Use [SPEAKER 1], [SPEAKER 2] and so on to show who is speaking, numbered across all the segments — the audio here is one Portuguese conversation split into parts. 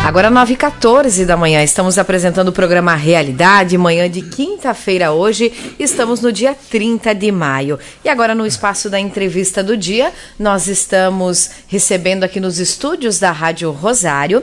[SPEAKER 1] Agora 9h14 da manhã, estamos apresentando o programa Realidade, manhã de quinta-feira hoje, estamos no dia 30 de maio. E agora no espaço da entrevista do dia, nós estamos recebendo aqui nos estúdios da Rádio Rosário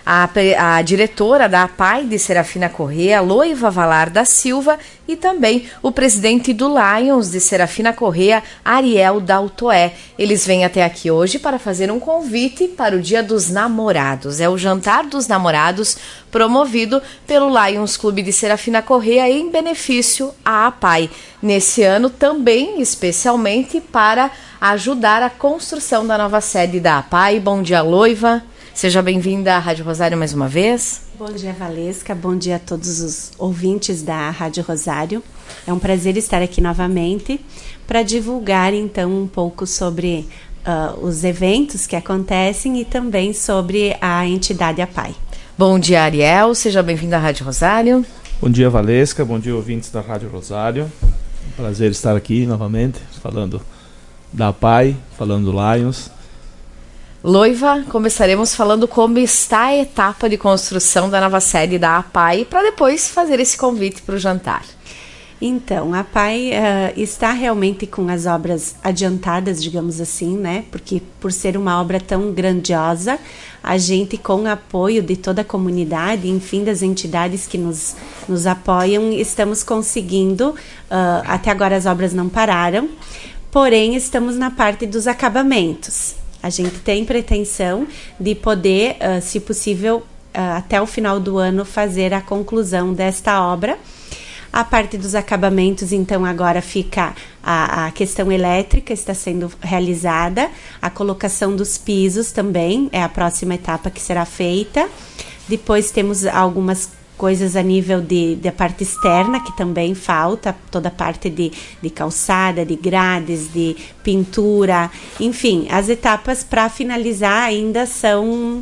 [SPEAKER 1] a diretora da APAI de Serafina Corrêa, Loiva Valar da Silva, e também o presidente do Lions de Serafina Corrêa, Ariel Daltoé. Eles vêm até aqui hoje para fazer um convite para o Dia dos Namorados. É o Jantar dos Namorados, promovido pelo Lions Clube de Serafina Corrêa em benefício à APAI. Nesse ano também, especialmente, para ajudar a construção da nova sede da APAI. Bom dia, Loiva. Seja bem-vinda à Rádio Rosário mais uma vez.
[SPEAKER 2] Bom dia, Valesca. Bom dia a todos os ouvintes da Rádio Rosário. É um prazer estar aqui novamente para divulgar, então, um pouco sobre os eventos que acontecem e também sobre a entidade APAI.
[SPEAKER 1] Bom dia, Ariel. Seja bem-vinda à Rádio Rosário.
[SPEAKER 3] Bom dia, Valesca. Bom dia, ouvintes da Rádio Rosário. Um prazer estar aqui novamente, falando da APAI, falando do Lions.
[SPEAKER 1] Loiva, começaremos falando como está a etapa de construção da nova sede da APAI, para depois fazer esse convite para o jantar.
[SPEAKER 2] Então, a APAI está realmente com as obras adiantadas, digamos assim, né? Porque por ser uma obra tão grandiosa, a gente, com o apoio de toda a comunidade, enfim, das entidades que nos apoiam, estamos conseguindo, até agora as obras não pararam, porém estamos na parte dos acabamentos. A gente tem pretensão de poder, se possível, até o final do ano, fazer a conclusão desta obra. A parte dos acabamentos, então, agora fica a questão elétrica, está sendo realizada. A colocação dos pisos também é a próxima etapa que será feita. Depois temos algumas coisas a nível da parte externa, que também falta, toda a parte de calçada, de grades, de pintura, enfim, as etapas para finalizar ainda são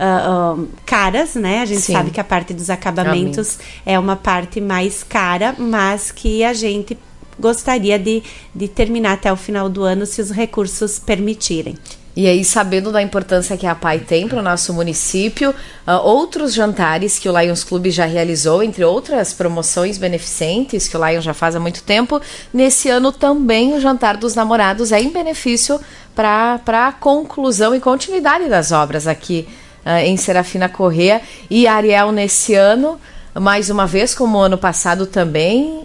[SPEAKER 2] caras, né? A gente
[SPEAKER 1] Sim.
[SPEAKER 2] sabe que a parte dos acabamentos é uma parte mais cara, mas que a gente gostaria de terminar até o final do ano, se os recursos permitirem.
[SPEAKER 1] E aí, sabendo da importância que a APAI tem para o nosso município, outros jantares que o Lions Clube já realizou, entre outras promoções beneficentes que o Lions já faz há muito tempo, nesse ano também o Jantar dos Namorados é em benefício para a conclusão e continuidade das obras aqui em Serafina Corrêa. E Ariel, nesse ano, mais uma vez, como o ano passado também,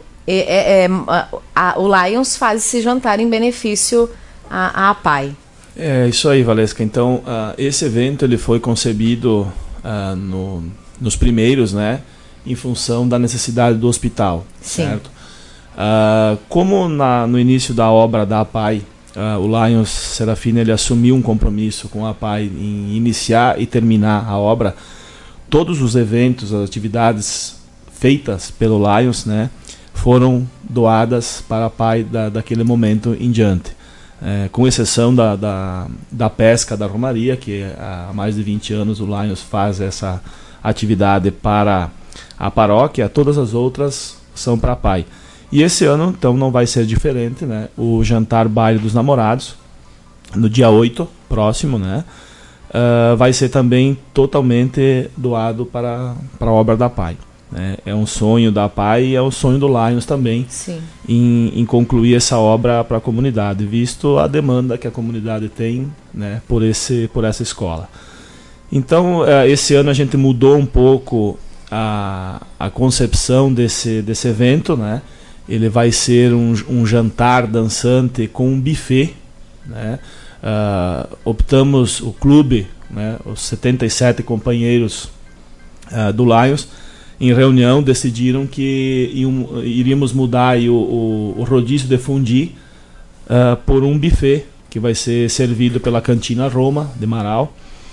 [SPEAKER 1] o Lions faz esse jantar em benefício à APAI.
[SPEAKER 3] É isso aí, Valesca. Então, esse evento ele foi concebido nos primeiros, né, em função da necessidade do hospital,
[SPEAKER 1] Sim.
[SPEAKER 3] certo? Como no início da obra da APAI, o Lions Serafina ele assumiu um compromisso com a APAI em iniciar e terminar a obra, todos os eventos, as atividades feitas pelo Lions, né, foram doadas para a APAI daquele momento em diante. Com exceção da pesca da Romaria, que há mais de 20 anos o Lions faz essa atividade para a paróquia, todas as outras são para a APAI. E esse ano, então, não vai ser diferente, né? O jantar baile dos namorados, no dia 8, próximo, né? Vai ser também totalmente doado para a obra da APAI. É um sonho da APAI e é um sonho do Lions também.
[SPEAKER 1] Sim.
[SPEAKER 3] Em concluir essa obra para a comunidade, visto a demanda que a comunidade tem, né, por essa escola. Então, esse ano a gente mudou um pouco a concepção desse evento, né? Ele vai ser um jantar dançante com um buffet, né? Optamos, o clube, né, os 77 companheiros do Lions, em reunião, decidiram que iríamos mudar aí o rodízio de fundi por um buffet que vai ser servido pela Cantina Roma, de Marau.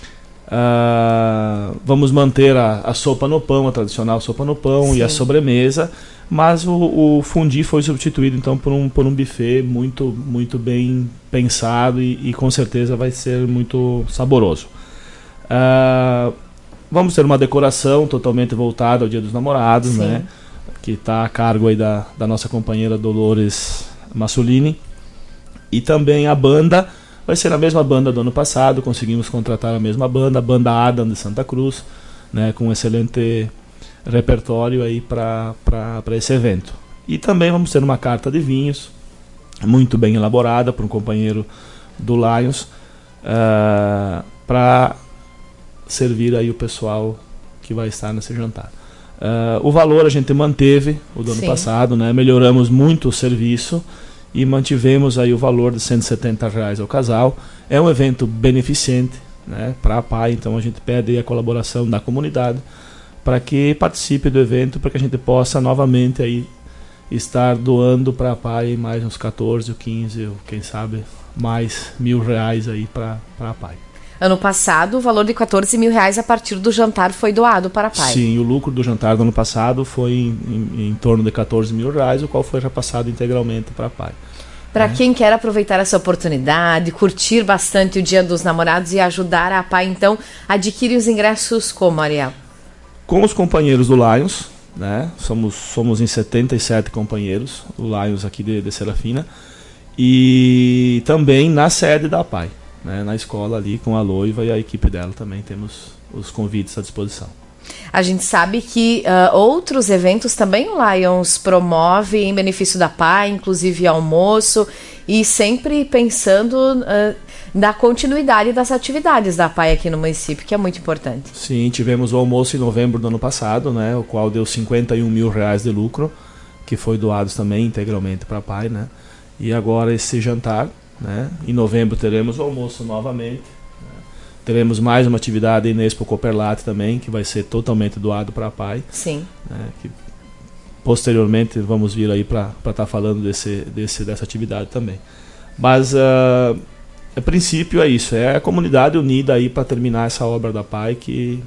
[SPEAKER 3] Vamos manter a sopa no pão, a tradicional sopa no pão. Sim. E a sobremesa, mas o fundi foi substituído então por um buffet muito, muito bem pensado e com certeza vai ser muito saboroso. Vamos ter uma decoração totalmente voltada ao Dia dos Namorados, sim, né? Que está a cargo aí da nossa companheira Dolores Massolini. E também a banda vai ser a mesma banda do ano passado, conseguimos contratar a mesma banda, a banda Adam de Santa Cruz, né, com um excelente repertório aí para esse evento. E também vamos ter uma carta de vinhos muito bem elaborada por um companheiro do Lions, para servir aí o pessoal que vai estar nesse jantar. O valor a gente manteve o do ano passado, né? Melhoramos muito o serviço e mantivemos aí o valor de R$170 ao casal. É um evento beneficente, né, para a PAI, então a gente pede aí a colaboração da comunidade para que participe do evento, para que a gente possa novamente aí estar doando para a PAI mais uns 14 ou 15, ou quem sabe mais R$1.000 aí para a PAI.
[SPEAKER 1] Ano passado, o valor de R$14 mil a partir do jantar foi doado para a PAI.
[SPEAKER 3] Sim, o lucro do jantar do ano passado foi em torno de R$14 mil, o qual foi repassado integralmente para a PAI.
[SPEAKER 1] Para quem quer aproveitar essa oportunidade, curtir bastante o Dia dos Namorados e ajudar a PAI, então, adquire os ingressos como, Ariel?
[SPEAKER 3] Com os companheiros do Lions, né? Somos em 77 companheiros, o Lions aqui de Serafina, e também na sede da PAI, né? Na escola ali com a Loiva e a equipe dela também temos os convites à disposição.
[SPEAKER 1] A gente sabe que outros eventos também o Lions promove em benefício da PAI, inclusive almoço, e sempre pensando na continuidade das atividades da PAI aqui no município, que é muito importante.
[SPEAKER 3] Sim, tivemos o almoço em novembro do ano passado, né, o qual deu R$51 mil de lucro, que foi doados também integralmente para a PAI, né? E agora esse jantar, né? Em novembro teremos o almoço novamente. Teremos mais uma atividade na Expo Cooperlat também, que vai ser totalmente doado para a PAI.
[SPEAKER 1] Sim.
[SPEAKER 3] Né, que posteriormente vamos vir aí para estar falando dessa atividade também. Mas a princípio é isso, é a comunidade unida aí para terminar essa obra da PAI que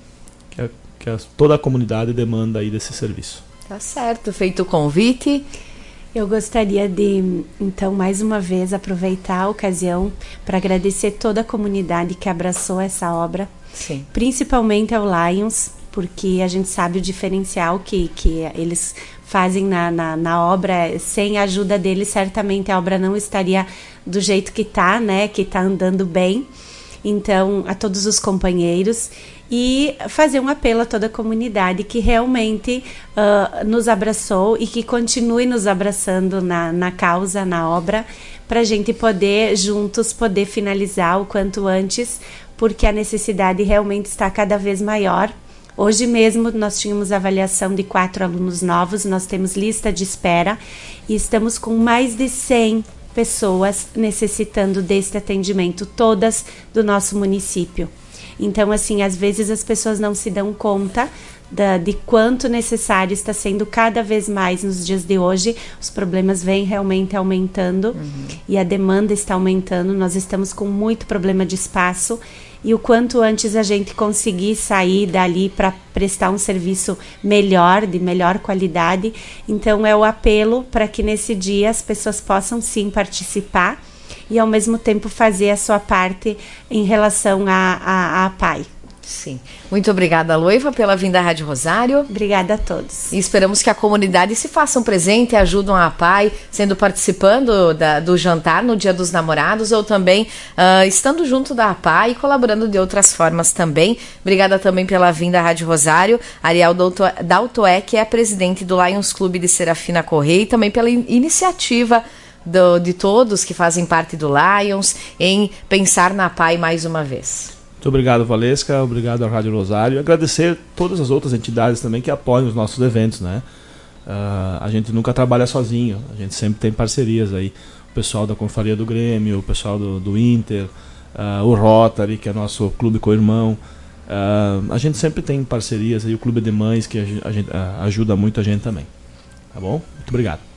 [SPEAKER 3] toda a comunidade demanda aí desse serviço.
[SPEAKER 1] Tá certo, feito o convite.
[SPEAKER 2] Eu gostaria de, então, mais uma vez aproveitar a ocasião para agradecer toda a comunidade que abraçou essa obra.
[SPEAKER 1] Sim.
[SPEAKER 2] Principalmente ao Lions, porque a gente sabe o diferencial que eles fazem na obra. Sem a ajuda deles, certamente a obra não estaria do jeito que está, né? Que está andando bem. Então, a todos os companheiros, e fazer um apelo a toda a comunidade que realmente nos abraçou e que continue nos abraçando na causa, na obra, para a gente poder, juntos, poder finalizar o quanto antes, porque a necessidade realmente está cada vez maior. Hoje mesmo nós tínhamos avaliação de 4 alunos novos, nós temos lista de espera e estamos com mais de 100 pessoas necessitando deste atendimento, todas do nosso município. Então, assim, às vezes as pessoas não se dão conta de quanto necessário está sendo cada vez mais nos dias de hoje. Os problemas vêm realmente aumentando e a demanda está aumentando. Nós estamos com muito problema de espaço e o quanto antes a gente conseguir sair dali para prestar um serviço melhor, de melhor qualidade. Então, é o apelo para que nesse dia as pessoas possam sim participar e ao mesmo tempo fazer a sua parte em relação à PAI.
[SPEAKER 1] Sim. Muito obrigada, Loiva, pela vinda à Rádio Rosário.
[SPEAKER 2] Obrigada a todos.
[SPEAKER 1] E esperamos que a comunidade se façam presente e ajudem a PAI, participando do jantar no Dia dos Namorados ou também estando junto da PAI e colaborando de outras formas também. Obrigada também pela vinda à Rádio Rosário, Ariel Daltoé, que é presidente do Lions Clube de Serafina Correia, e também pela iniciativa de todos que fazem parte do Lions em pensar na PAI mais uma vez.
[SPEAKER 3] Muito obrigado, Valesca, obrigado à Rádio Rosário. Agradecer todas as outras entidades também que apoiam os nossos eventos, né? A gente nunca trabalha sozinho, a gente sempre tem parcerias aí. O pessoal da Confraria do Grêmio, o pessoal do Inter, o Rotary, que é nosso clube co-irmão. A gente sempre tem parcerias aí, o Clube de Mães, que a gente ajuda muito a gente também. Tá bom? Muito obrigado.